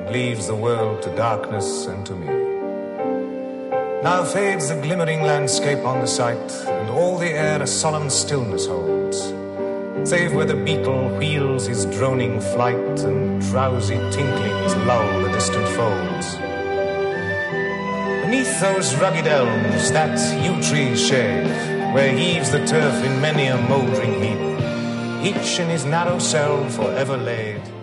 leaves the world to darkness and to me. Now fades the glimmering landscape on the sight, and all the air a solemn stillness holds, save where the beetle wheels his droning flight, and drowsy tinklings lull the distant folds. Beneath those rugged elms that yew trees shade, where heaves the turf in many a mouldering heap, each in his narrow cell forever laid,